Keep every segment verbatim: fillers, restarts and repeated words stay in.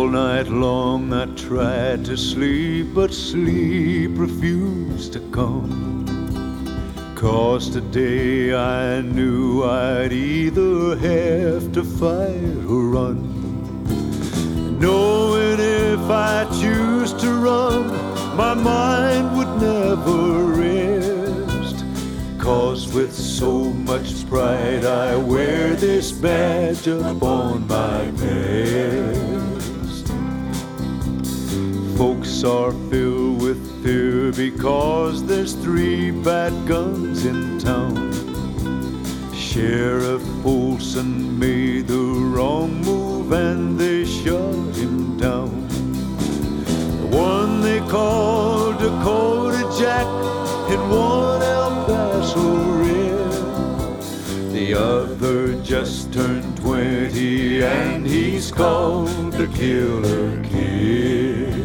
All night long I tried to sleep, but sleep refused to come. 'Cause today I knew I'd either have to fight or run. Knowing if I choose to run, my mind would never rest. 'Cause with so much pride I wear this badge upon my vest. Folks are filled with fear because there's three bad guns in town. Sheriff Olson made the wrong move and they shut him down. The one they called Dakota Jack and one El Paso Red. The other just turned twenty and he's called the Killer Kid.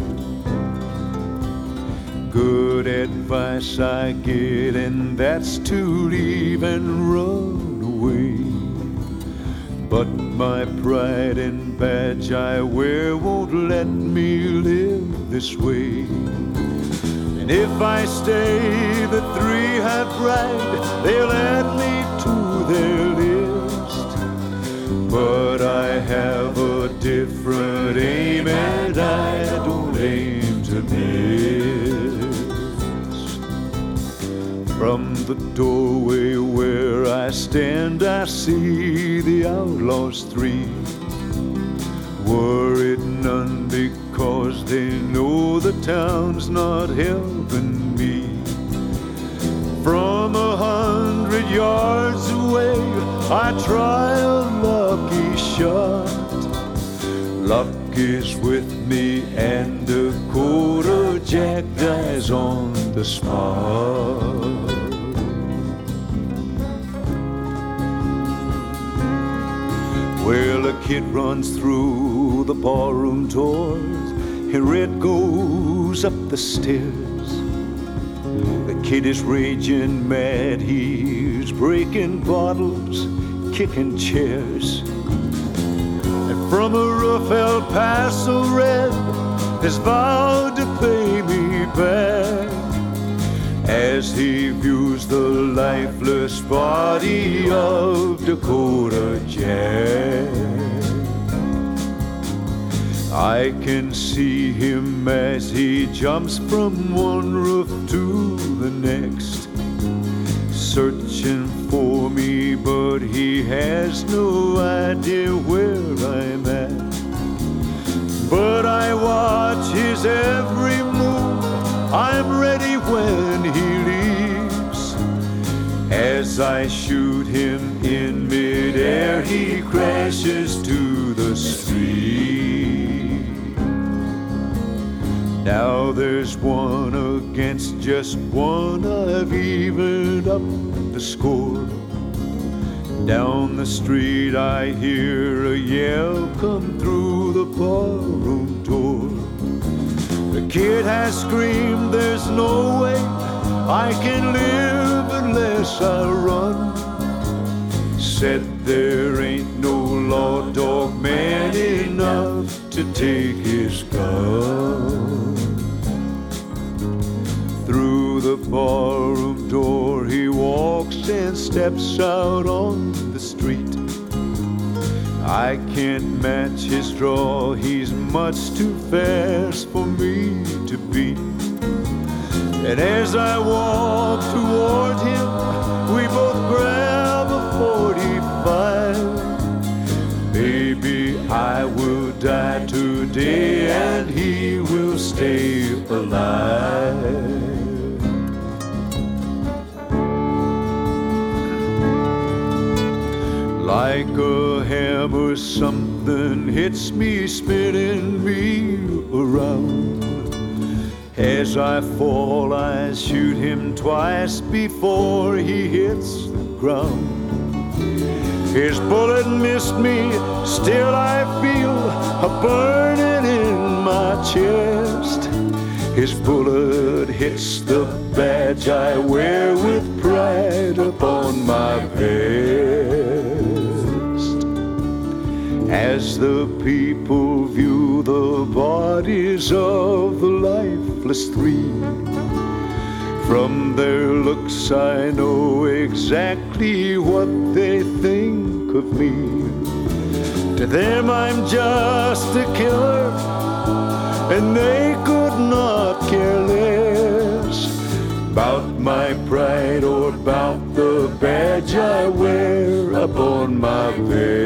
Good advice I get, and that's to leave and run away. But my pride and badge I wear won't let me live this way. And if I stay, the three have bragged they'll add me to their list. But I have a different aim and I don't aim to miss. From the doorway where I stand, I see the outlaws three. Worried none because they know the town's not helping me. From a hundred yards away, I try a lucky shot. Luck is with me and Dakota Jack dies on the spot. Well, a kid runs through the ballroom doors and Red goes up the stairs. The kid is raging mad, he's breaking bottles, kicking chairs. And from a rough El Paso Red has vowed to pay me back as he views the lifeless body of Dakota Jack. I can see him as he jumps from one roof to the next, searching for me, but he has no idea where I'm at. But I watch his every move, I'm ready when he leaves. As I shoot him in midair, he crashes to the street. Now there's one against just one, I've evened up the score. Down the street I hear a yell come through the ballroom door. The kid has screamed, there's no way I can live unless I run. Said there ain't no law dog man enough to take his gun. Through the ballroom door he walks and steps out on the street. I can't match his draw, he's much too fast for me to beat. And as I walk toward him, we both grab a forty-five. Baby, I will die today and he will stay alive. Like a hammer, something hits me, spinning me around. As I fall, I shoot him twice before he hits the ground. His bullet missed me, still I feel a burning in my chest. His bullet hits the badge I wear with pride upon my vest. as the people view the bodies of the lifeless three. From their looks I know exactly what they think of me. To them I'm just a killer, and they could not care less about my pride or about the badge I wear upon my vest.